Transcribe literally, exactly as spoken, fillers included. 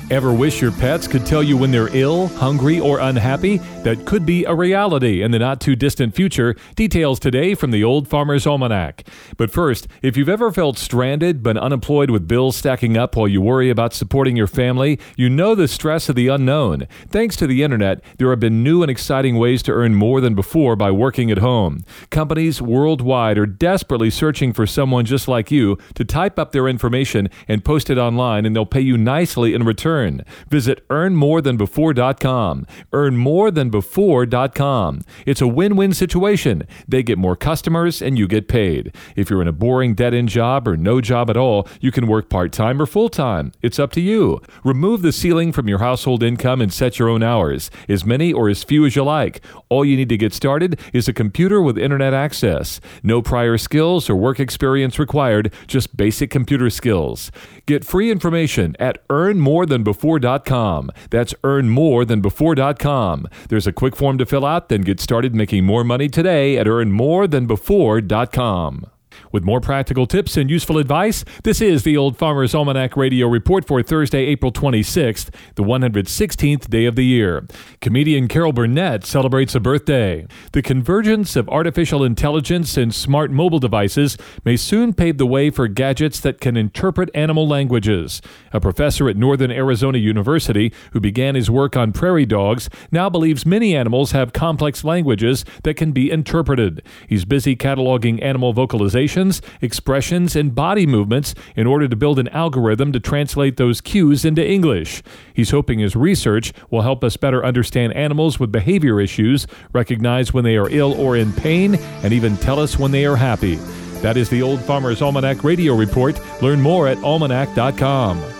Ever wish your pets could tell you when they're ill, hungry, or unhappy? That could be a reality in the not-too-distant future. Details today from the Old Farmer's Almanac. But first, if you've ever felt stranded but unemployed with bills stacking up while you worry about supporting your family, you know the stress of the unknown. Thanks to the internet, there have been new and exciting ways to earn more than before by working at home. Companies worldwide are desperately searching for someone just like you to type up their information and post it online, and they'll pay you nicely in return. Visit earn more than before dot com. earn more than before dot com. It's a win-win situation. They get more customers and you get paid. If you're in a boring dead-end job or no job at all, you can work part-time or full-time. It's up to you. Remove the ceiling from your household income and set your own hours, as many or as few as you like. All you need to get started is a computer with internet access. No prior skills or work experience required, just basic computer skills. Get free information at earn more than before dot com. That's earn more than before dot com. There's a quick form to fill out, then get started making more money today at earn more than before dot com. With more practical tips and useful advice, this is the Old Farmer's Almanac Radio Report for Thursday, April twenty-sixth, the one hundred sixteenth day of the year. Comedian Carol Burnett celebrates a birthday. The convergence of artificial intelligence and smart mobile devices may soon pave the way for gadgets that can interpret animal languages. A professor at Northern Arizona University, who began his work on prairie dogs, now believes many animals have complex languages that can be interpreted. He's busy cataloging animal vocalizations, expressions, and body movements in order to build an algorithm to translate those cues into English. He's hoping his research will help us better understand animals with behavior issues, recognize when they are ill or in pain, and even tell us when they are happy. That is the Old Farmer's Almanac Radio Report. Learn more at almanac dot com.